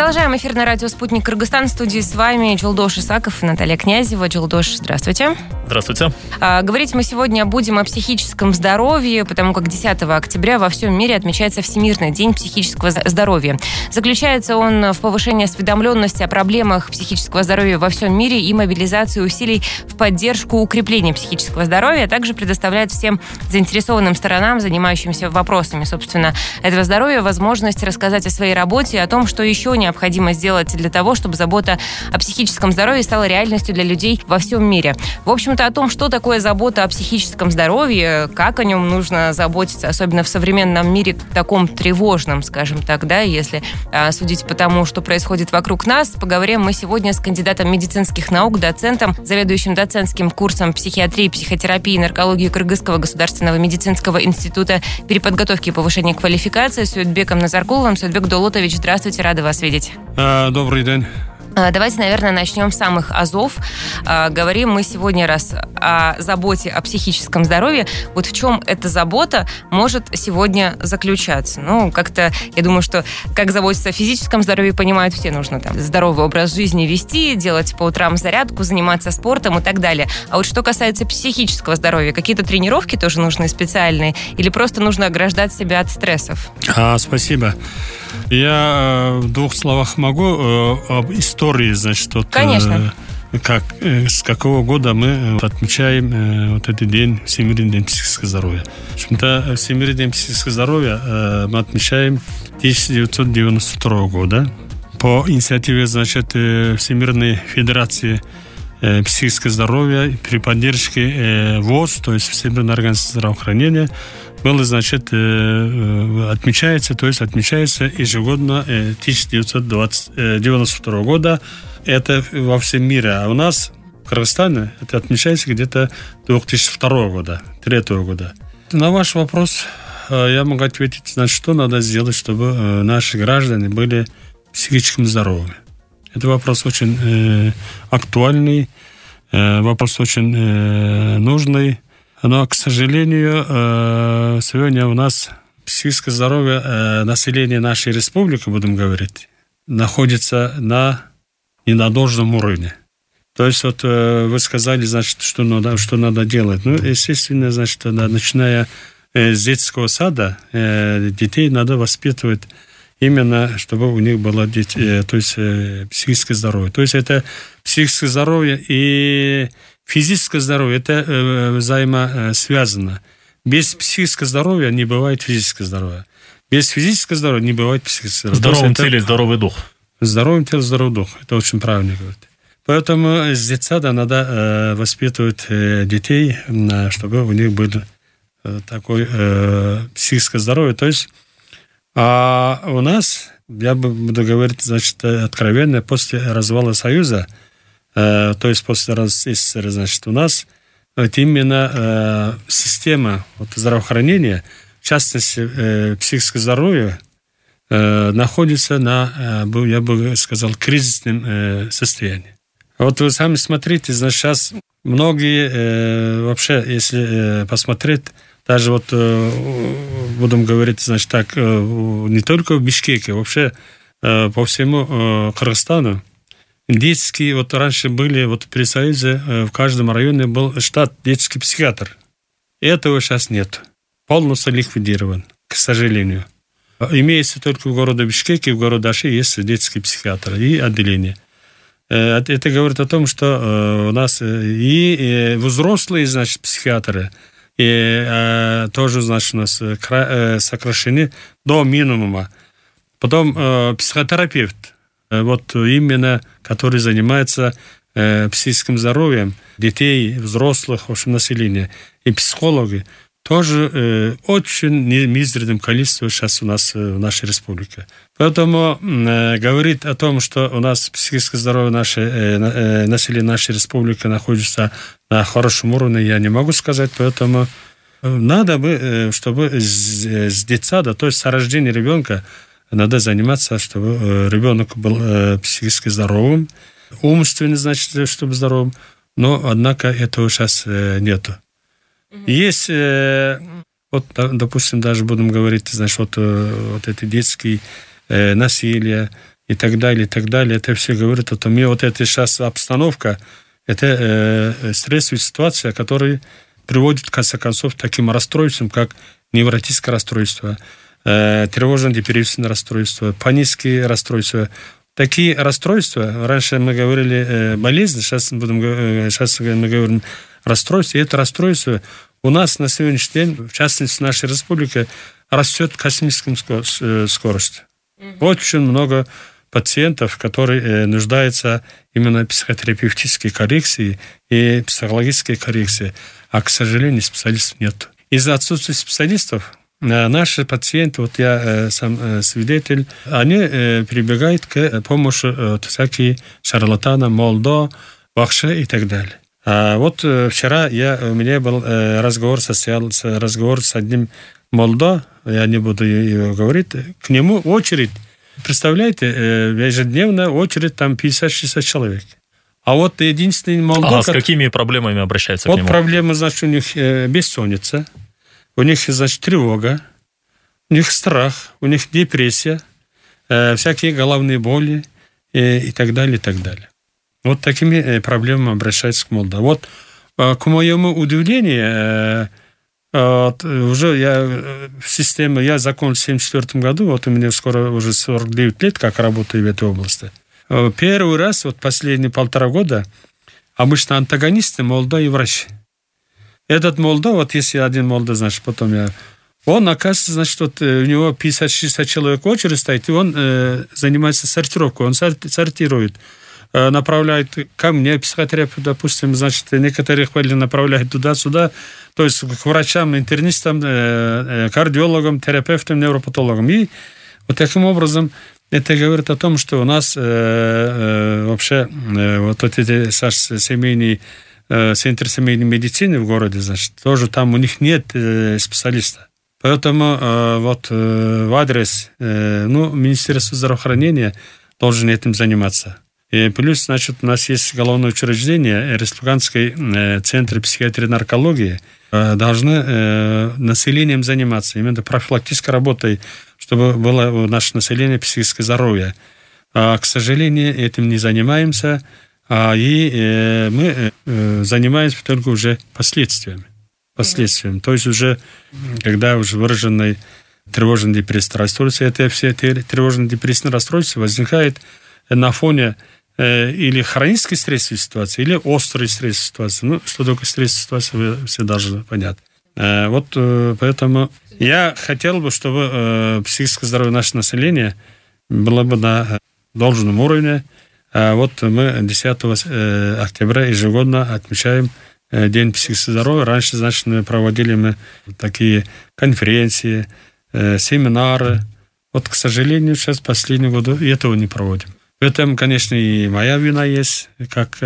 Продолжаем эфир на радио «Спутник Кыргызстан». В студии с вами Джулдош Исаков и Наталья Князева. Джулдош, здравствуйте. Здравствуйте. Говорить мы сегодня будем о психическом здоровье, потому как 10 октября во всем мире отмечается Всемирный день психического здоровья. Заключается он в повышении осведомленности о проблемах психического здоровья во всем мире и мобилизации усилий в поддержку укрепления психического здоровья, а также предоставляет всем заинтересованным сторонам, занимающимся вопросами, собственно, этого здоровья, возможность рассказать о своей работе и о том, что еще необходимо сделать для того, чтобы забота о психическом здоровье стала реальностью для людей во всем мире. В общем-то, о том, что такое забота о психическом здоровье, как о нем нужно заботиться, особенно в современном мире, таком тревожном, скажем так, да, если судить по тому, что происходит вокруг нас, поговорим мы сегодня с кандидатом медицинских наук, доцентом, заведующим доцентским курсом психиатрии, психотерапии и наркологии Кыргызского государственного медицинского института переподготовки и повышения квалификации Суетбеком Назаркуловым. Суетбек Долотович, здравствуйте, рада вас видеть. Добрый день. Давайте, наверное, начнем с самых азов. Говорим мы сегодня раз о заботе о психическом здоровье. Вот в чем эта забота может сегодня заключаться? Ну, как-то, я думаю, что как заботиться о физическом здоровье, понимают все. Нужно там здоровый образ жизни вести, делать по утрам зарядку, заниматься спортом и так далее. А вот что касается психического здоровья, какие-то тренировки тоже нужны специальные? Или просто нужно ограждать себя от стрессов? Спасибо. Я в двух словах могу об истории, значит, вот, конечно. С какого года мы отмечаем вот этот день, Всемирный день психического здоровья. В общем-то, Всемирный день психического здоровья мы отмечаем 1992 года по инициативе, значит, Всемирной Федерации психического здоровья при поддержке ВОЗ, то есть Всемирной организации здравоохранения, было, значит, отмечается ежегодно 1992 года. Это во всем мире. А у нас, в Кыргызстане, это отмечается где-то 2002 года, 2003 года. На ваш вопрос я могу ответить, значит, что надо сделать, чтобы наши граждане были психически здоровыми. Это вопрос очень актуальный, вопрос очень нужный. Но, к сожалению, сегодня у нас психическое здоровье населения нашей республики, будем говорить, находится на ненадолжном уровне. То есть, вот вы сказали, значит, что надо делать. Ну, естественно, значит, начиная с детского сада, детей надо воспитывать именно, чтобы у них было психическое здоровье. То есть, это психическое здоровье и физическое здоровье, это взаимосвязано. Без психического здоровья не бывает физического здоровья. Без физического здоровья не бывает психического здоровья. В здоровом теле здоровый дух. В здоровом теле здоровый дух. Это очень правильно говорит. Поэтому с детсада надо воспитывать детей, чтобы у них было такое психическое здоровье. То есть а у нас, я буду говорить, значит, откровенно, после развала Союза, то есть после СССР, значит, у нас вот именно система здравоохранения, в частности, психическое здоровье, находится на, я бы сказал, кризисном состоянии. Вот вы сами смотрите, значит, сейчас многие, вообще, если посмотреть, даже вот будем говорить, значит, так, не только в Бишкеке, вообще по всему Кыргызстану, детские, вот раньше были, вот при Союзе в каждом районе был штат детский психиатр. Этого сейчас нет. Полностью ликвидирован, к сожалению. Имеется только в городе Бишкеке, в городе Аши есть детский психиатр и отделение. Это говорит о том, что у нас и взрослые, значит, психиатры, и тоже, значит, у нас сокращены до минимума. Потом психотерапевт, вот именно, который занимается психическим здоровьем детей, взрослых, в общем, населения. И психологи тоже очень мизерным количеством сейчас у нас в нашей республике. Поэтому говорит о том, что у нас психическое здоровье населения нашей республики находится на хорошем уровне, я не могу сказать. Поэтому надо бы, чтобы с детсада, то есть с рождения ребенка, надо заниматься, чтобы ребенок был психически здоровым, умственно, значит, чтобы здоровым, но, однако, этого сейчас нету. Есть, вот, допустим, даже будем говорить, значит, вот эти детские насилия, и так далее, и так далее. Это все говорит о том, и вот эта сейчас обстановка, это стрессовая ситуация, которая приводит, в конце концов, к таким расстройствам, как невротическое расстройство, тревожно-депрессивное расстройство, панические расстройства. Такие расстройства, раньше мы говорили болезни, сейчас мы говорим расстройство, и это расстройство у нас на сегодняшний день, в частности, в нашей республике, растет космической скоростью. Очень много пациентов, которые нуждаются именно в психотерапевтической коррекции и психологической коррекции, а, к сожалению, специалистов нет. Из-за отсутствия специалистов наши пациенты, вот я сам свидетель, они прибегают к помощи всяких шарлатанов, молдо, бахша и так далее. А вот вчера у меня был разговор с одним молдо, я не буду его говорить, к нему очередь, представляете, ежедневная очередь, там 50-60 человек. А вот единственный молдо... с какими проблемами обращаются к нему? Вот проблема, значит, у них бессонница, у них, значит, тревога, у них страх, у них депрессия, всякие головные боли и так далее, и так далее. Вот такими проблемами обращаются к молдо. Вот, к моему удивлению, уже я в системе, я закончил в 1974 году, вот у меня скоро уже 49 лет, как работаю в этой области. Первый раз, вот последние 1,5 года, обычно антагонисты молдо и врачи. Этот молдо, вот если один молдо, значит, потом он, оказывается, значит, вот у него 50-60 человек в очередь стоит, и он занимается сортировкой, он сортирует, направляет ко мне, психотерапевт, допустим, значит, некоторых направляет туда-сюда, то есть к врачам, интернистам, кардиологам, терапевтам, невропатологам. И вот таким образом это говорит о том, что у нас вообще вот эти семейные центры семейной медицины в городе, значит, тоже там у них нет специалиста. Поэтому вот в адрес Министерства здравоохранения должен этим заниматься. И плюс, значит, у нас есть уголовное учреждение, Республиканский центр психиатрии и наркологии, должны населением заниматься, именно профилактической работой, чтобы было у нашего населения психическое здоровье. А, к сожалению, этим не занимаемся, и мы занимаемся только уже последствиями. То есть уже, когда уже выраженное тревожно-депрессивное расстройство, это все тревожно-депрессивные расстройства возникает на фоне или хронической стрессовой ситуации, или острой стрессовой ситуации. Ну, что такое стрессовая ситуация, вы все должны понять. Вот поэтому я хотел бы, чтобы психическое здоровье нашего населения было бы на должном уровне. Вот мы 10 октября ежегодно отмечаем День психического здоровья. Раньше, значит, мы проводили такие конференции, семинары. Вот, к сожалению, сейчас последние годы этого не проводим. В этом, конечно, и моя вина есть, как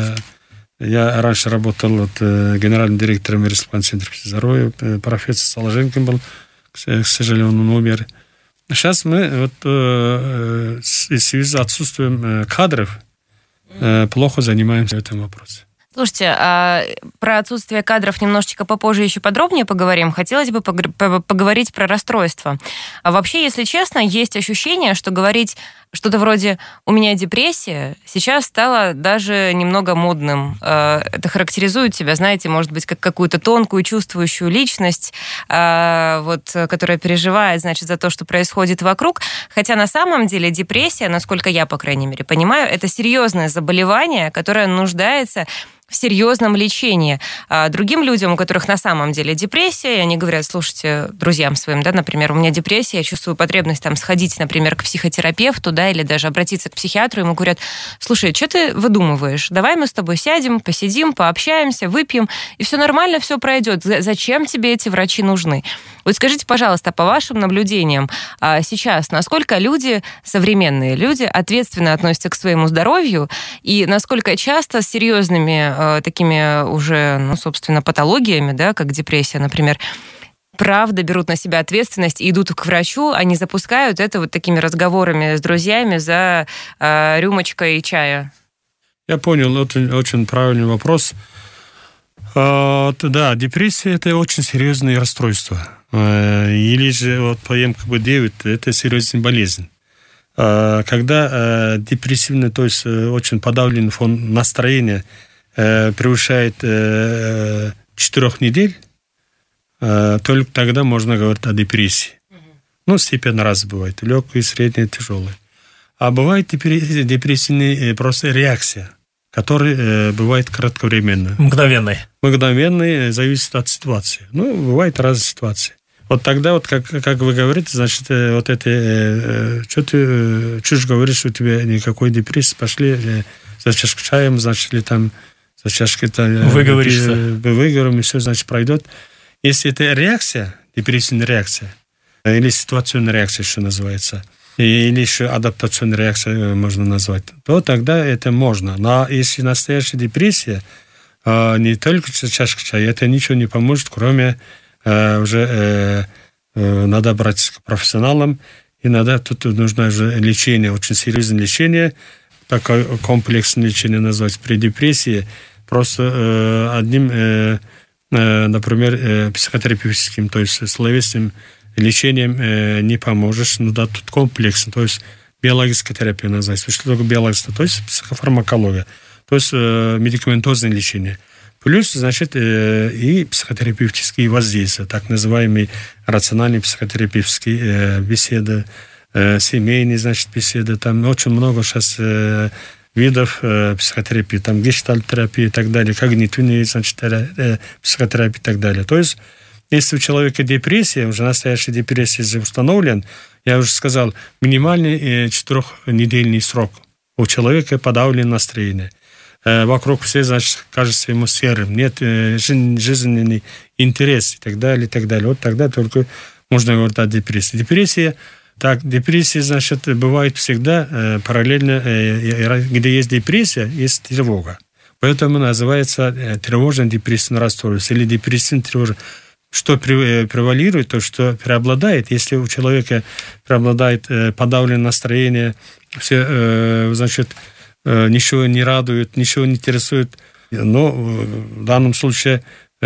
я раньше работал генеральным директором Республиканского центра здоровья, профессор Соложенко был, к сожалению, он умер. Сейчас мы вот, в связи с отсутствием кадров плохо занимаемся этим вопросом. Слушайте, про отсутствие кадров немножечко попозже еще подробнее поговорим. Хотелось бы поговорить про расстройство. А вообще, если честно, есть ощущение, что говорить что-то вроде «у меня депрессия» сейчас стало даже немного модным. Это характеризует тебя, знаете, может быть, как какую-то тонкую, чувствующую личность, вот, которая переживает, значит, за то, что происходит вокруг. Хотя на самом деле депрессия, насколько я, по крайней мере, понимаю, это серьезное заболевание, которое нуждается в серьезном лечении. А другим людям, у которых на самом деле депрессия, и они говорят: слушайте, друзьям своим, да, например, у меня депрессия, я чувствую потребность там сходить, например, к психотерапевту, да, или даже обратиться к психиатру, ему говорят: слушай, что ты выдумываешь? Давай мы с тобой сядем, посидим, пообщаемся, выпьем, и все нормально, все пройдет. Зачем тебе эти врачи нужны? Вот скажите, пожалуйста, по вашим наблюдениям, сейчас насколько люди, современные люди, ответственно относятся к своему здоровью, и насколько часто с серьезными такими уже, ну, собственно, патологиями, да, как депрессия, например, правда берут на себя ответственность и идут к врачу, а не запускают это вот такими разговорами с друзьями за рюмочкой чая? Я понял, очень, очень правильный вопрос. Да, депрессия – это очень серьезное расстройство. Или же вот по МКБ-9 – это серьезная болезнь. когда депрессивный, то есть очень подавленный фон настроения превышает 4 недель, только тогда можно говорить о депрессии. Ну, степень раз бывает, легкая, средняя, тяжелая. А бывает депрессивная просто реакция, которая бывает кратковременная. Мгновенная, зависит от ситуации. Ну, бывает разные ситуации. Вот тогда, вот как вы говорите, значит, вот это, что ты чушь говоришь, у тебя никакой депрессии, пошли за чашкой чаем, значит, или там за чашкой выговорим, и все, значит, пройдет. Если это реакция, депрессивная реакция, или ситуационная реакция, что называется, или еще адаптационная реакция можно назвать, то тогда это можно. Но если настоящая депрессия, не только чашка чая, это ничего не поможет, кроме уже надо брать к профессионалам, и тут нужно уже лечение, очень серьезное лечение, такое комплексное лечение назвать при депрессии, просто одним, например, психотерапевтическим, то есть словесным лечением не поможешь, да, тут комплексно, то есть биологическая терапия называется. Что такое биологическая? То есть психофармакология, то есть медикаментозное лечение. Плюс, значит, и психотерапевтические воздействия, так называемые рациональные психотерапевтические беседы, семейные, значит, беседы. Там очень много сейчас видов психотерапии, там гештальт-терапия и так далее, когнитивные, значит, психотерапия и так далее. То есть, если у человека депрессия, уже настоящая депрессия установлена, я уже сказал, минимальный 4-недельный срок. У человека подавлено настроение. Вокруг все, значит, кажется ему серым. Нет жизненный интерес и так далее, и так далее. Вот тогда только можно говорить о депрессии. Депрессия, значит, бывает всегда параллельно, где есть депрессия, есть тревога. Поэтому называется тревожно-депрессивное расстройство или депрессивное тревожное. Что превалирует, то, что преобладает, если у человека преобладает подавленное настроение, все, значит, ничего не радует, ничего не интересует, но в данном случае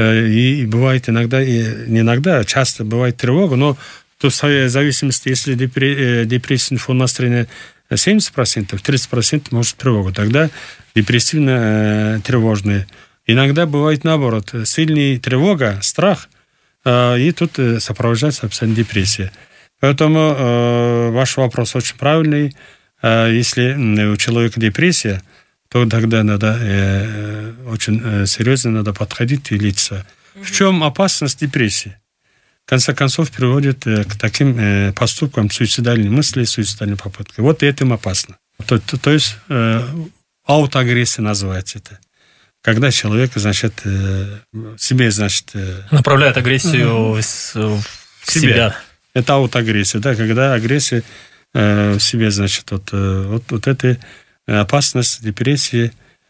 и бывает иногда, и не иногда, часто бывает тревога, но то в зависимости, если депрессивный фон настроения 70%, 30% может тревога, тогда депрессивно-тревожные. Иногда бывает наоборот, сильная тревога, страх, и тут сопровождается абсолютно депрессия. Поэтому ваш вопрос очень правильный. Если у человека депрессия, то тогда надо очень серьезно надо подходить и лечиться. В чем опасность депрессии? В конце концов, приводит к таким поступкам, суицидальные мысли, суицидальные попытки. Вот этим опасно. То есть аутоагрессия называется это. Когда человек, значит, себе, значит... направляет агрессию в себя. Это аутоагрессия, да, когда агрессия в себе, значит, вот эта опасность депрессии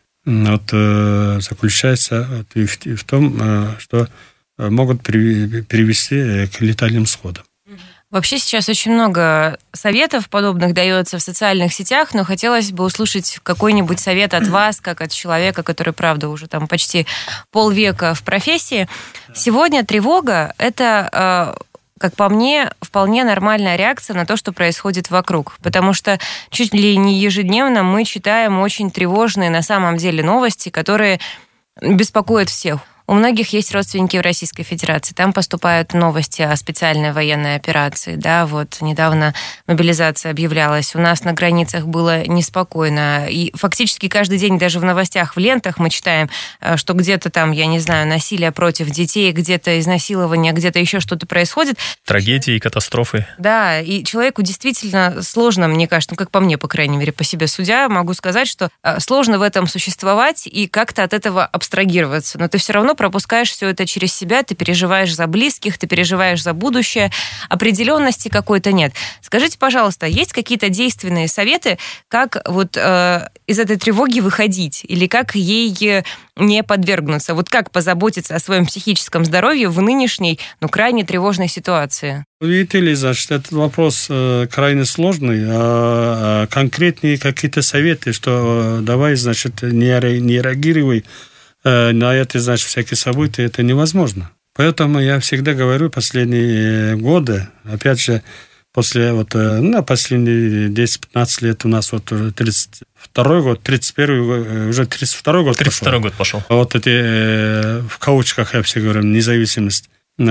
заключается в том, что могут привести к летальным исходам. Вообще сейчас очень много советов подобных дается в социальных сетях, но хотелось бы услышать какой-нибудь совет от вас, как от человека, который, правда, уже там почти полвека в профессии. Сегодня тревога – это, как по мне, вполне нормальная реакция на то, что происходит вокруг, потому что чуть ли не ежедневно мы читаем очень тревожные на самом деле новости, которые беспокоят всех. У многих есть родственники в Российской Федерации. Там поступают новости о специальной военной операции. Да, вот недавно мобилизация объявлялась. У нас на границах было неспокойно. И фактически каждый день даже в новостях, в лентах мы читаем, что где-то там, я не знаю, насилие против детей, где-то изнасилование, где-то еще что-то происходит. Трагедии, катастрофы. Да, и человеку действительно сложно, мне кажется, как по мне, по крайней мере, по себе судя, могу сказать, что сложно в этом существовать и как-то от этого абстрагироваться. Но ты все равно пропускаешь все это через себя, ты переживаешь за близких, ты переживаешь за будущее, определенности какой-то нет. Скажите, пожалуйста, есть какие-то действенные советы, как вот из этой тревоги выходить или как ей не подвергнуться? Вот как позаботиться о своем психическом здоровье в нынешней, крайне тревожной ситуации? Видите ли, значит, этот вопрос крайне сложный. Конкретные какие-то советы, что давай, значит, не реагируй на это, значит, всякие события, это невозможно. Поэтому я всегда говорю последние годы, опять же, после на последние 10-15 лет у нас 32-й год, 31-й год, уже 32-й год 32-й год пошел. Вот эти, в кавычках, я все говорю, независимость,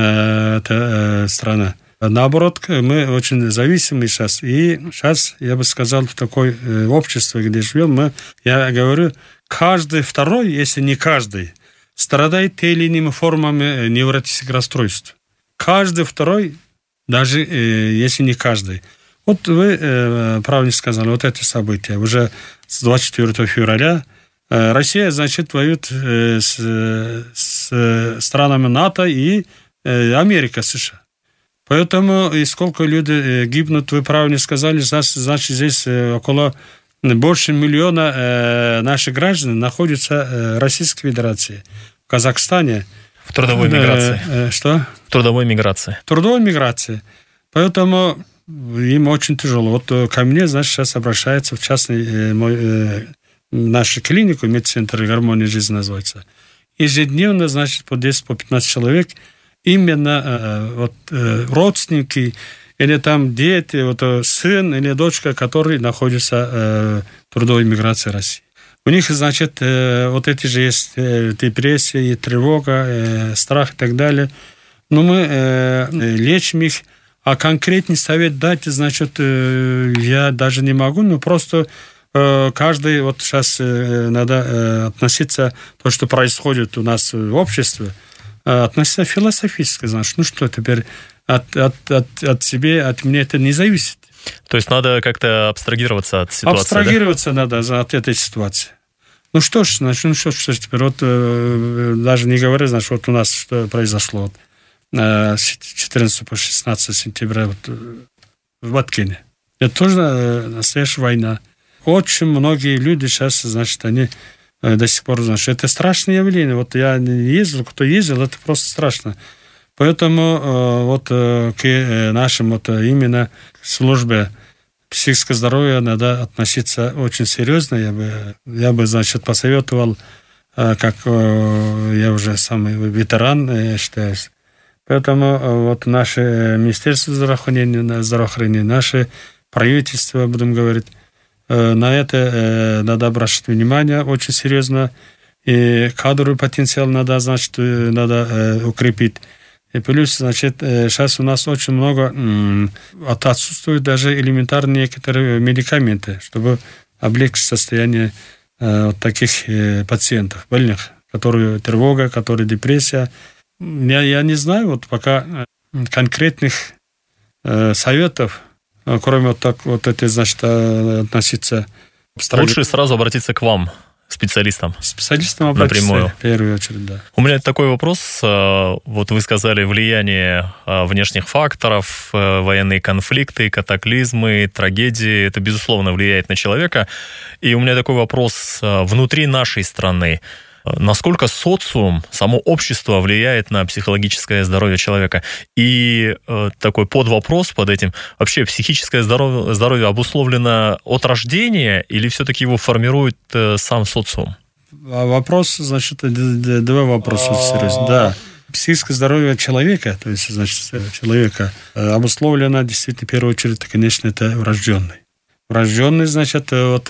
это страна. Наоборот, мы очень зависимы сейчас. И сейчас, я бы сказал, в такое общество, где живем, я говорю, каждый второй, если не каждый, страдает теми или иными формами невротических расстройств. Каждый второй, даже если не каждый. Вот вы правильно сказали, вот это событие. Уже с 24 февраля Россия, значит, воюет с странами НАТО и Америка, США. Поэтому и сколько людей гибнут, вы правильно сказали, значит, здесь около больше миллиона наших граждан находятся в Российской Федерации, в Казахстане. В трудовой миграции. Что? В трудовой миграции. В трудовой миграции. Поэтому им очень тяжело. Вот ко мне, значит, сейчас обращается в частный нашу клинику, медцентр «Гармония жизни» называется. Ежедневно, значит, по 10-15 человек, именно родственники или там дети, сын или дочка, которые находятся в трудовой миграции России. У них, значит, вот эти же есть депрессия, тревога, страх и так далее. Но мы лечим их, а конкретный совет дать, значит, я даже не могу, но просто каждый, вот сейчас надо относиться к тому, что происходит у нас в обществе, относиться философически, значит, ну что, теперь от себя, от меня это не зависит. То есть надо как-то абстрагироваться от ситуации, абстрагироваться надо от этой ситуации. Ну что ж, значит, что теперь, вот даже не говоря, значит, вот у нас что произошло с 14 по 16 сентября в Баткине. Это тоже настоящая война. Очень многие люди сейчас, значит, они до сих пор, значит, это страшное явление. Вот я не ездил, кто ездил, это просто страшно. Поэтому вот к нашим вот именно службе психического здоровья надо относиться очень серьезно. Я бы, значит, посоветовал, как я уже самый ветеран, считаюсь. Поэтому вот наше Министерство здравоохранения, наше правительство, будем говорить, на это надо обращать внимание очень серьезно. И кадровый потенциал надо, значит, надо укрепить. И плюс, значит, сейчас у нас очень много отсутствуют даже элементарные некоторые медикаменты, чтобы облегчить состояние вот таких пациентов, больных, которые тревога, которые депрессия. Я не знаю, вот пока конкретных советов, кроме вот этой, значит, относиться... Лучше сразу обратиться к вам, специалистам. Специалистам обратиться напрямую. В первую очередь, да. У меня такой вопрос. Вот вы сказали влияние внешних факторов, военные конфликты, катаклизмы, трагедии. Это, безусловно, влияет на человека. И у меня такой вопрос. Внутри нашей страны насколько социум, само общество влияет на психологическое здоровье человека? И такой подвопрос под этим. Вообще психическое здоровье обусловлено от рождения или все-таки его формирует сам социум? Вопрос, значит, два вопроса серьезно. Да. Психическое здоровье человека, то есть, значит, человека обусловлено действительно, в первую очередь, конечно, это врожденный. Врожденный, значит, вот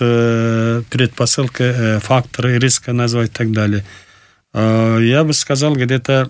предпосылка, факторы риска назвать и так далее. Я бы сказал, где-то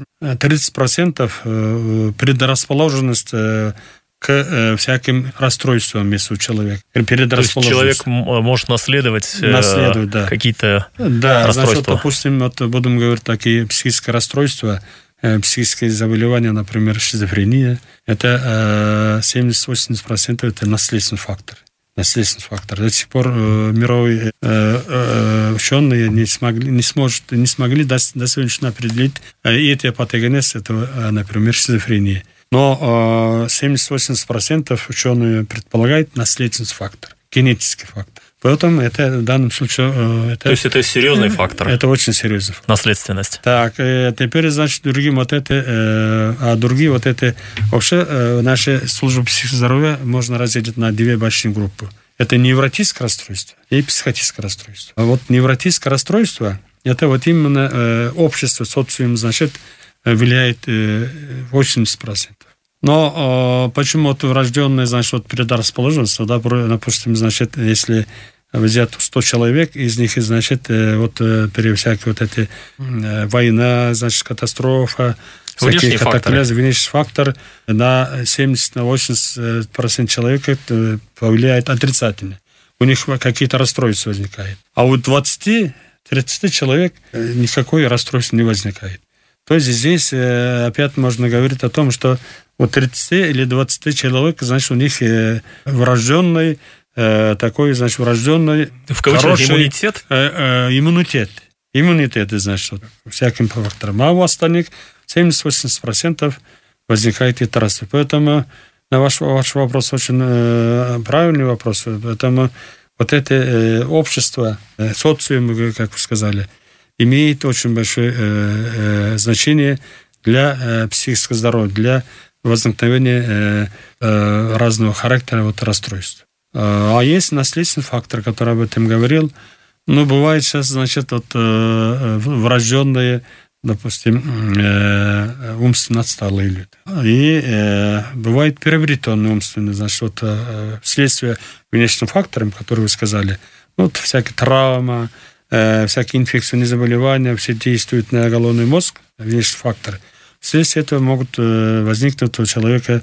30% предрасположенность к всяким расстройствам, если у человека. То есть человек может наследовать да. какие-то расстройства? Значит, допустим, вот будем говорить такие психические расстройства, психические заболевания, например, шизофрения, это 70-80% это наследственный фактор. До сих пор мировые ученые не смогли до сегодняшнего определить этиопатогенез этого, например, шизофрении. Но 70-80% ученые предполагают наследственный фактор, генетический фактор. Поэтому это в данном случае... То есть это серьезный фактор? Это очень серьезный фактор. Наследственность. Так, теперь, значит, другим вот это... А другие вот это... Вообще, наша служба психического здоровья можно разделить на две большие группы. Это невротическое расстройство и психотическое расстройство. А вот невротическое расстройство, это вот именно общество, социум, значит, влияет 80%. Но почему-то врожденная, значит, вот предрасположенность, да, допустим, значит, если взять 100 человек, из них, значит, вот при всякой вот этой война, значит, катастрофа, внешний фактор на 70-80% человека повлияет отрицательно. У них какие-то расстройства возникают. А у 20-30 человек никакой расстройства не возникает. То есть здесь опять можно говорить о том, что у 30 или 20 человек, значит, у них врожденный такой, значит, врожденный в хороший иммунитет, значит, вот, всяким факторам. А у остальных 70-80% возникает и расстройство. Поэтому на ваш вопрос очень правильный вопрос. Поэтому вот это общество, социум, как вы сказали, имеет очень большое значение для психического здоровья, для возникновения разного характера вот, расстройств. А есть наследственный фактор, который об этом говорил. Ну, бывает сейчас, значит, вот, врожденные, допустим, умственно отсталые люди. И бывает приобретенные умственные, значит, вот, вследствие внешним факторам, которые вы сказали, вот всякая травма, всякие инфекционные заболевания, все действуют на головной мозг, внешний фактор. Вследствие этого могут возникнуть у человека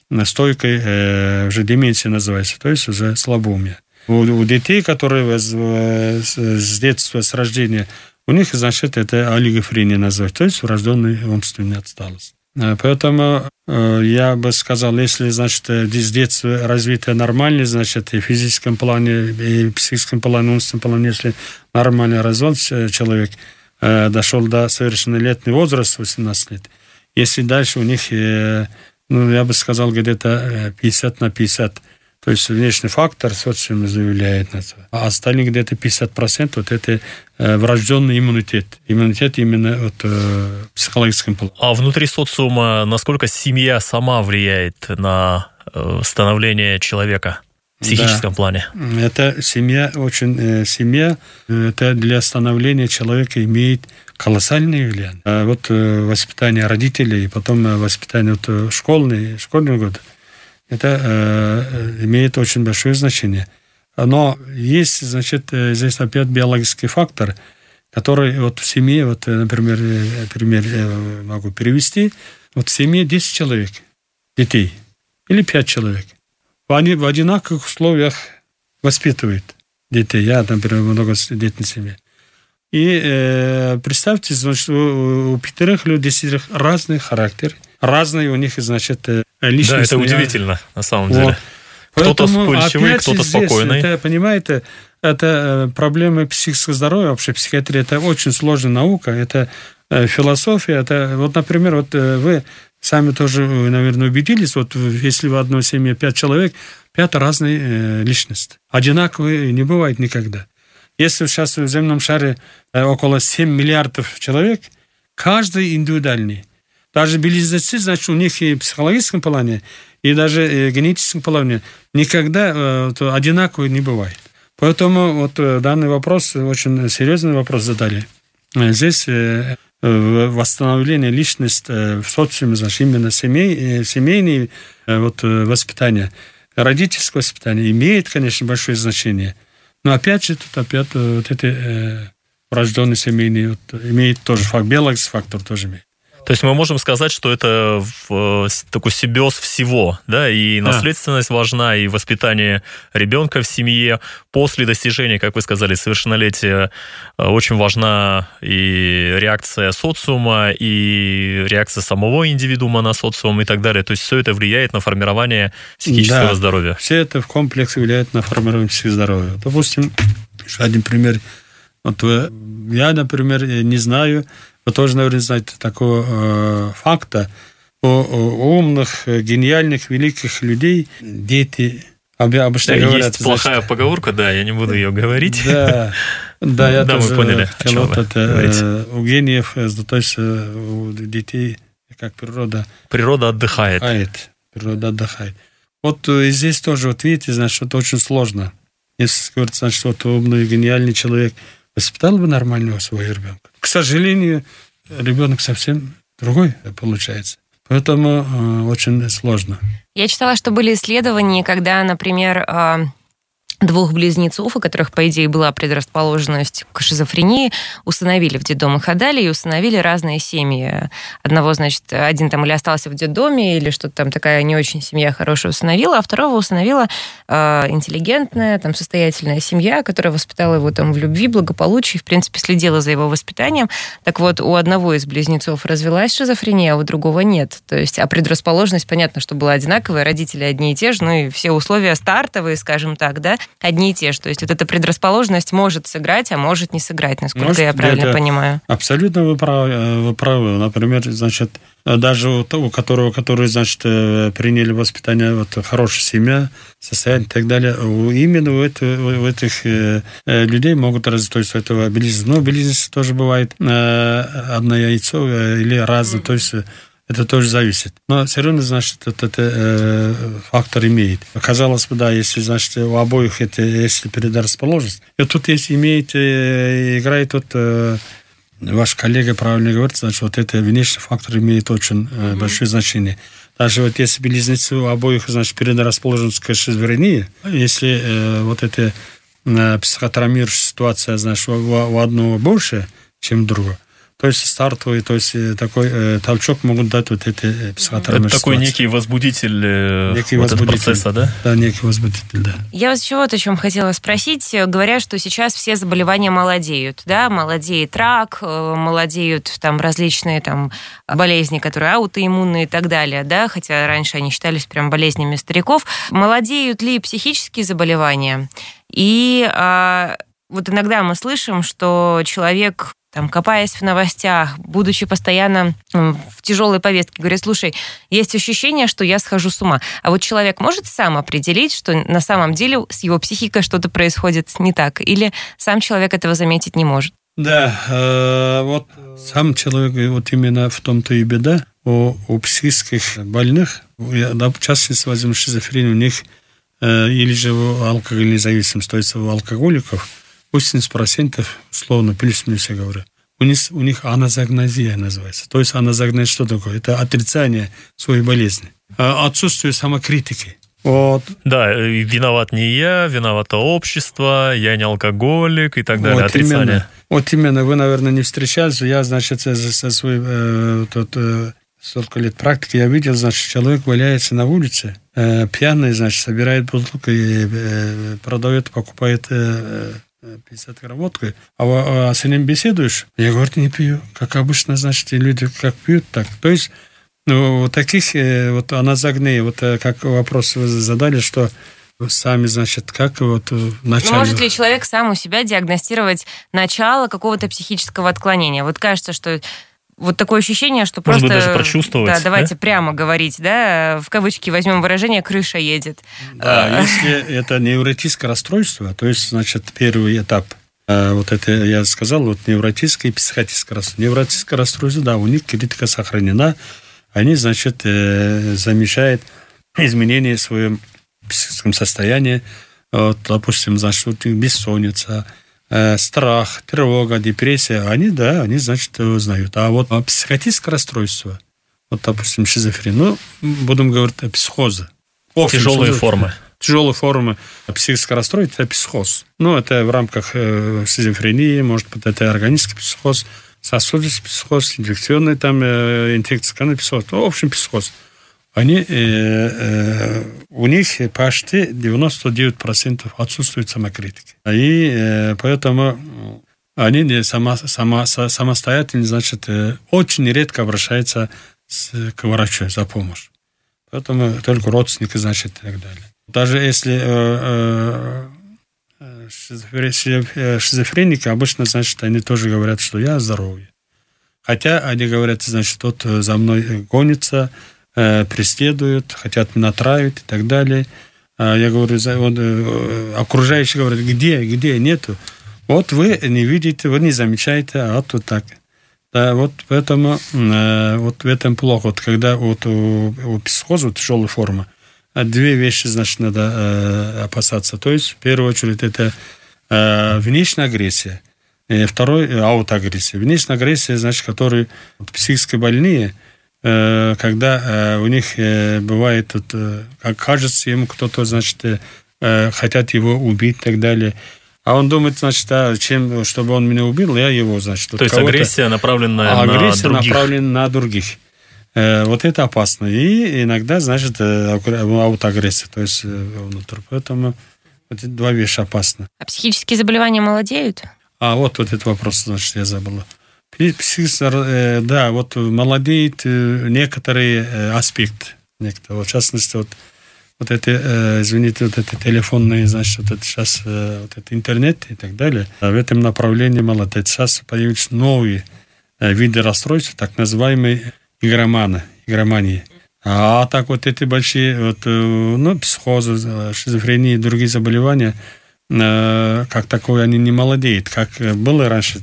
стойкой уже деменция называется, то есть уже слабоумие. У детей, которые с детства, с рождения, у них, значит, это олигофрения называется, то есть врожденная умственная отсталость. Поэтому я бы сказал, если, значит, с детства развитие нормально, значит, и в физическом плане, и в психическом плане, и в умственном плане, если нормально развит человек, дошел до совершеннолетнего возраста, 18 лет, если дальше у них, ну, я бы сказал, где-то 50/50, то есть внешний фактор социум заявляет на это. А остальные где-то 50% вот это врожденный иммунитет. Иммунитет именно вот, в психологическом плане. А внутри социума насколько семья сама влияет на становление человека в психическом плане? Это семья, семья это для становления человека имеет колоссальное влияние. Вот воспитание родителей, потом воспитание вот, школьный год, это имеет очень большое значение. Но есть, значит, здесь опять биологический фактор, который вот в семье, вот, например, пример я могу перевести, вот в семье 10 человек, детей, или 5 человек. Они в одинаковых условиях воспитывают детей. Я, например, многодетной семье. И представьте, значит, у 5 людей 10 разный характер, разные у них, значит, личности. Да, это удивительно, на самом деле. Вот. Кто-то вспыльчивый, кто-то спокойный. Это, понимаете, это проблемы психического здоровья, вообще психиатрия, это очень сложная наука, это философия. Это, вот, например, вот вы сами тоже, наверное, убедились, вот если в одной семье 5 человек, 5 разные личности. Одинаковые не бывает никогда. Если сейчас в земном шаре около 7 миллиардов человек, каждый индивидуальный. Даже близнецы, значит, у них и в психологическом плане, и даже в генетическом плане никогда одинаково не бывает. Поэтому вот данный вопрос, очень серьезный вопрос задали. Здесь восстановление личности в социуме, значит, именно семейное вот, воспитание, родительское воспитание имеет, конечно, большое значение. Но опять же, тут опять вот это врожденный семейный вот, имеет тоже фактор, биологический фактор тоже имеет. То есть мы можем сказать, что это такой симбиоз всего, да, и наследственность важна, и воспитание ребенка в семье. После достижения, как вы сказали, совершеннолетия очень важна и реакция социума, и реакция самого индивидуума на социум и так далее. То есть все это влияет на формирование психического здоровья. Все это в комплексе влияет на формирование психического здоровья. Допустим, еще один пример. Вот я, например, не знаю, вы тоже, наверное, знаете такого факта о умных, гениальных, великих людей. Дети обычно говорят... Есть плохая поговорка, да, я не буду ее говорить. Да, я тоже мы поняли, о чем вы говорите. У гениев, то есть у детей, как природа... Природа отдыхает. Природа отдыхает. Вот здесь тоже, вот видите, значит, это очень сложно. Если говорить, значит, вот умный, гениальный человек воспитал бы нормального своего ребенка. К сожалению, ребенок совсем другой получается. Поэтому очень сложно. Я читала, что были исследования, когда, например, двух близнецов, у которых, по идее, была предрасположенность к шизофрении, усыновили в детдом, их отдали и усыновили разные семьи. Одного, значит, один там или остался в детдоме, или что-то там такая не очень семья хорошая усыновила, а второго усыновила интеллигентная, там, состоятельная семья, которая воспитала его там в любви, благополучии, в принципе, следила за его воспитанием. Так вот, у одного из близнецов развилась шизофрения, а у другого нет. То есть, а предрасположенность, понятно, что была одинаковая, родители одни и те же, ну и все условия стартовые, скажем так, да, одни и те же. То есть вот эта предрасположенность может сыграть, а может не сыграть, насколько я правильно понимаю. Абсолютно вы правы. Например, значит, даже у которого, который, значит, приняли воспитание, вот, хорошая семья, состояние и так далее, именно у этих людей могут развиться этого близнеца. Но близнецы тоже бывает одно яйцо или разное, то есть это тоже зависит. Но все равно, значит, этот фактор имеет. Казалось бы, да, если, значит, у обоих это, если предрасположенность. И тут, если играет вот ваш коллега правильно говорит, значит, вот это внешний фактор имеет очень большое значение. Даже вот если близнецы у обоих, значит, предрасположенность к шизофрении, если вот эта психотравмирующая ситуация, значит, у одного больше, чем у другого, то есть стартовый, то есть такой толчок могут дать вот эти психотравмирующие Это такой ситуации. некий возбудитель этого процесса, да? Да, некий возбудитель, да. Я вас еще вот о чем хотела спросить. Говорят, что сейчас все заболевания молодеют, да? Молодеет рак, молодеют там различные там болезни, которые аутоиммунные и так далее, да? Хотя раньше они считались прям болезнями стариков. Молодеют ли психические заболевания? И вот иногда мы слышим, что человек, там, копаясь в новостях, будучи постоянно в тяжелой повестке, говорит: слушай, есть ощущение, что я схожу с ума. А вот человек может сам определить, что на самом деле с его психикой что-то происходит не так? Или сам человек этого заметить не может? Да, вот сам человек, вот именно в том-то и беда. У психических больных, в частности, возьмем шизофрению, у них или же алкогольная зависимость, то есть у алкоголиков 80% условно, плюс-минус я говорю, у них аназагнозия называется. То есть аназагнозия что такое? Это отрицание своей болезни. Отсутствие самокритики. Вот. Да, виноват не я, виновато общество, я не алкоголик и так далее. Вот отрицание. Именно, вы, наверное, не встречались. Я, значит, со своей столько лет практики я видел, значит, человек валяется на улице, пьяный, значит, собирает бутылку и продает, покупает 50 грамм водки, а с ним беседуешь, я говорю, не пью. Как обычно, значит, люди как пьют, так. То есть, вот таких, вот аназагнии, вот как вопрос вы задали, что сами, значит, как вот начало... Может ли человек сам у себя диагностировать начало какого-то психического отклонения? Вот кажется, что вот такое ощущение, что может просто... быть, даже прочувствовать. Да, давайте прямо говорить, да, в кавычки возьмем выражение «крыша едет». Да, если это невротическое расстройство, то есть, значит, первый этап, вот это я сказал, вот невротическое и психотическое расстройство. Невротическое расстройство, да, у них критика сохранена, они, значит, замечают изменения в своем психическом состоянии, вот, допустим, значит, вот бессонница, страх, тревога, депрессия, они, значит, узнают. А вот психотическое расстройство, вот, допустим, шизофрения, будем говорить о психозе. Тяжелые формы. Тяжелые формы психического расстройства – это психоз. Это в рамках шизофрении, может быть, это органический психоз, сосудистый психоз, инфекционный, там, инфекционный психоз, в общем, психоз. У них почти 99% отсутствует самокритики. И поэтому они самостоятельно, значит, очень редко обращаются к врачу за помощью. Поэтому только родственники, значит, и так далее. Даже если шизофреники, обычно, значит, они тоже говорят, что я здоровый. Хотя они говорят, значит, тот за мной гонится, преследуют, хотят меня отравить и так далее. Я говорю, окружающие говорят, где, нету. Вот вы не видите, вы не замечаете, а вот так. Да, вот поэтому вот в этом плохо. Вот когда вот у психоза тяжелая форма, две вещи, значит, надо опасаться. То есть, в первую очередь, это внешняя агрессия. И второй – аутоагрессия. Внешняя агрессия, значит, которые психически больные, когда у них бывает, как кажется ему кто-то, значит, хотят его убить и так далее. А он думает, значит, чтобы он меня убил, я его, значит. То есть агрессия направленная на других. Агрессия направлена на других. Вот это опасно. И иногда, значит, аутоагрессия, то есть внутрь. Поэтому эти два вещи опасны. А психические заболевания молодеют? Вот этот вопрос, значит, я забыл. Да, вот молодеют некоторые аспекты. Вот, в частности, вот это, извините, вот это телефонные, значит, вот это сейчас вот это интернет и так далее. В этом направлении молодеют. Сейчас появятся новые виды расстройств, так называемые игромании. А так вот эти большие, психозы, шизофрения и другие заболевания, как такое, они не молодеют, как было раньше,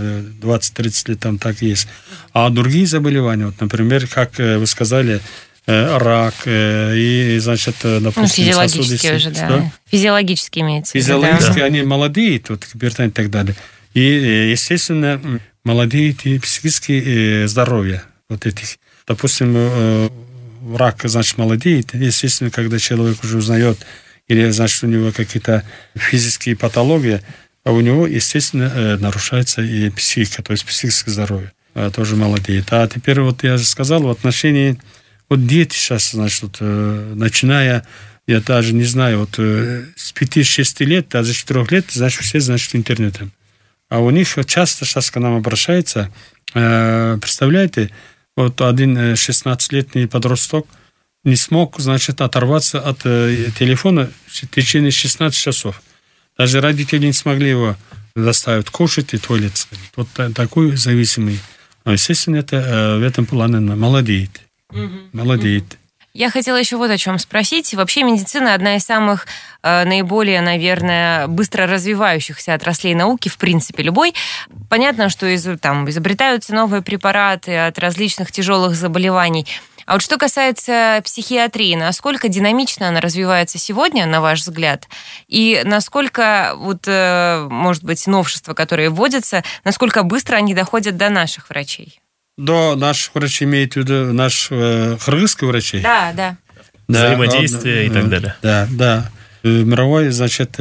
20-30 лет там так есть. А другие заболевания, вот, например, как вы сказали, рак и, значит, допустим, физиологические уже, да. Что? Физиологические имеется. Физиологические, они молодеют, вот, гипертония и так далее. И, естественно, молодеет и психическое здоровье вот этих. Допустим, рак, значит, молодеет. Естественно, когда человек уже узнает, или, значит, у него какие-то физические патологии, а у него, естественно, нарушается и психика, то есть психическое здоровье тоже молодеет. А теперь вот я же сказал, в отношении вот дети сейчас, значит, вот, начиная, я даже не знаю, вот с 5-6 лет, даже с 4 лет, значит, все, значит, интернетом. А у них часто сейчас к нам обращаются, представляете, вот один 16-летний подросток не смог, значит, оторваться от телефона в течение 16 часов. Даже родители не смогли его заставить кушать и туалет. Вот такой зависимый. Но, естественно, это в этом плане молодеет. Молодеет. Я хотела еще вот о чем спросить. Вообще медицина одна из самых наиболее, наверное, быстро развивающихся отраслей науки, в принципе, любой. Понятно, что изобретаются новые препараты от различных тяжелых заболеваний. А вот что касается психиатрии, насколько динамично она развивается сегодня, на ваш взгляд? И насколько, вот, может быть, новшества, которые вводятся, насколько быстро они доходят до наших врачей? До наших врачей, имеете в виду наших кыргызских врачей? Да. Взаимодействие и так далее. Да. Мировое, значит,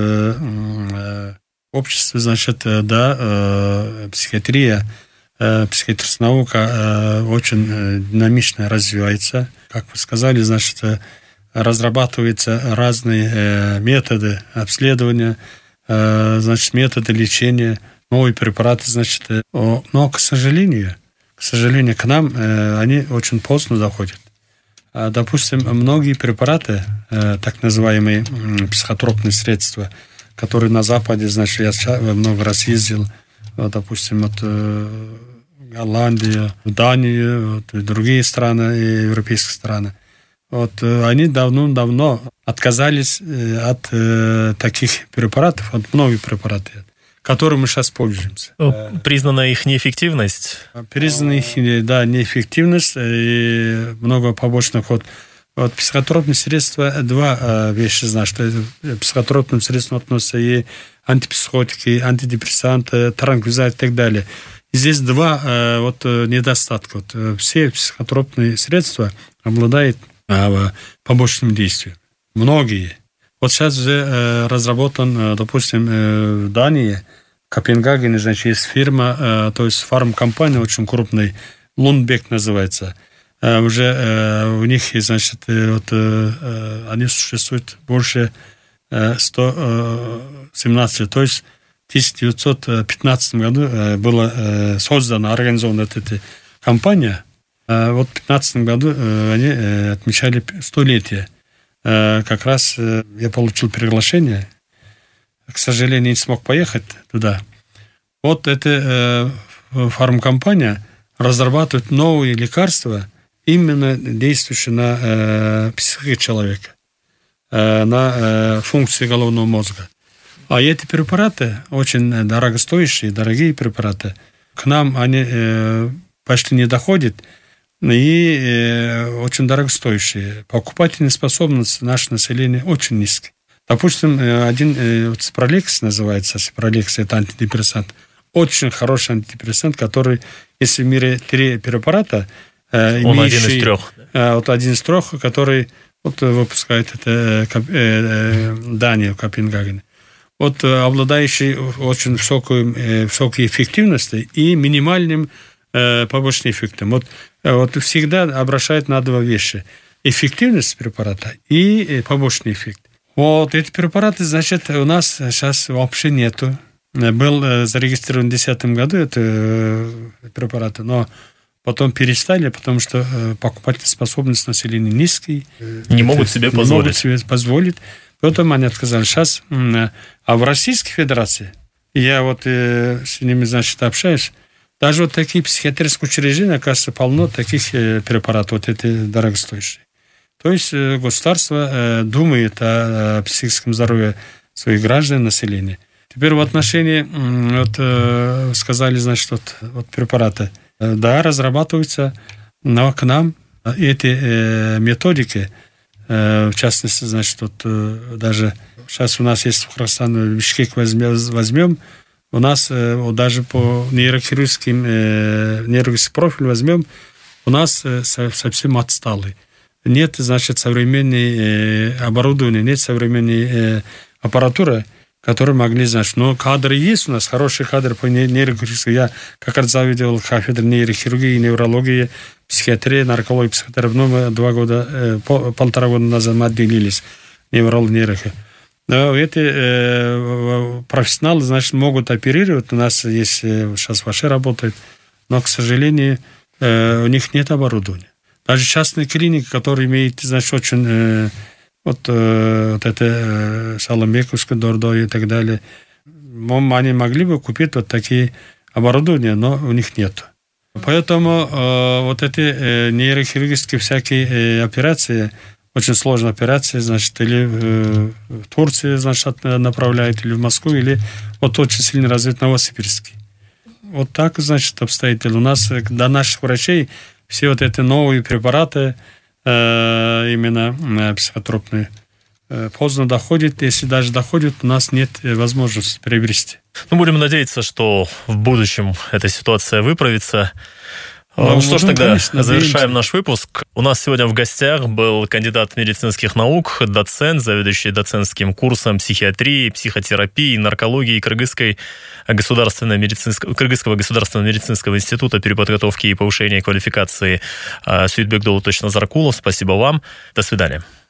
общество, значит, психиатрия, психиатрическая наука очень динамично развивается. Как вы сказали, значит, разрабатываются разные методы обследования, значит, методы лечения, новые препараты, значит. Но, к сожалению, к нам они очень поздно доходят. Допустим, многие препараты, так называемые психотропные средства, которые на Западе, значит, я много раз ездил, допустим, Голландия, Дания, и другие страны, и европейские страны. Они давно отказались от таких препаратов, от многих препаратов, которыми мы сейчас пользуемся. Признана их неэффективность? Признана их, неэффективность и много побочных. Психотропные средства, два вещи, значит, к психотропным средствам относятся и антипсихотики, антидепрессанты, транквилизаторы и так далее. И здесь два недостатка. Все психотропные средства обладают побочным действием. Многие. Сейчас уже разработан, допустим, в Дании, в Копенгагене, значит, есть фирма, то есть фармкомпания очень крупная, Лундбек называется. Уже у них, значит, они существуют больше 117 лет. То есть в 1915 году была создана, организована эта компания. В 2015 году они отмечали 100-летие. Как раз я получил приглашение. К сожалению, не смог поехать туда. Эта фармкомпания разрабатывает новые лекарства, именно действующие на психику человека, на функции головного мозга. А эти препараты очень дорогие препараты. К нам они почти не доходят и очень дорогостоящие. Покупательная способность нашего населения очень низкая. Допустим, один Сипролекс называется. Сипролекс – это антидепрессант. Очень хороший антидепрессант, который, если в мире 3 препарата, Он один из трех. Вот один из трех, который вот выпускает это Дания в Копенгагене. Вот обладающий очень высокой эффективностью и минимальным побочным эффектом. Вот всегда обращают на два вещи. Эффективность препарата и побочный эффект. Вот эти препараты, значит, у нас сейчас вообще нету. Был зарегистрирован в 2010 году это препараты, но потом перестали, потому что покупательная способность населения низкий. Не могут себе позволить. Поэтому они отказали. Сейчас, а в Российской Федерации, я вот с ними, значит, общаюсь, даже вот такие психиатрические учреждения, оказывается, полно таких препаратов, вот эти дорогостоящие. То есть государство думает о психическом здоровье своих граждан, населения. Теперь в отношении, вот сказали, значит, вот препараты, да, разрабатываются, но к нам эти методики, в частности, значит, вот даже сейчас у нас есть в Казахстане, в Бишкек возьмем, у нас вот даже по нейрохирургический профиль возьмем, у нас совсем отсталый. Нет, значит, современной оборудования, нет современной аппаратуры, которые могли, значит, но кадры есть у нас, хорошие кадры по нейрохирургии. Я как раз заведовал кафедру нейрохирургии, неврологии, психиатрии, наркологии, психотерапии. Ну, мы 1,5 года назад мы отделились, невролог, нейрохирург. Но эти профессионалы, значит, могут оперировать. У нас есть, сейчас ваши работают, но, к сожалению, у них нет оборудования. Даже частные клиники, которые имеют, значит, очень... Вот это Саламбековское, Дордо и так далее. Они могли бы купить вот такие оборудования, но у них нет. Поэтому вот эти нейрохирургические всякие операции, очень сложные операции, значит, или в Турции, значит, направляют, или в Москву, или вот очень сильно развит Новосибирский. Вот так, значит, обстоятельства. У нас до наших врачей все вот эти новые препараты, именно психотропные, поздно доходит. Если даже доходит, у нас нет возможности приобрести. Ну, будем надеяться, что в будущем эта ситуация выправится. Ну что ж, тогда конечно, завершаем наш выпуск. У нас сегодня в гостях был кандидат медицинских наук, доцент, заведующий доцентским курсом психиатрии, психотерапии, наркологии Кыргызского государственного медицинского института переподготовки и повышения квалификации Суитбек Долутович Назаркулов. Спасибо вам. До свидания.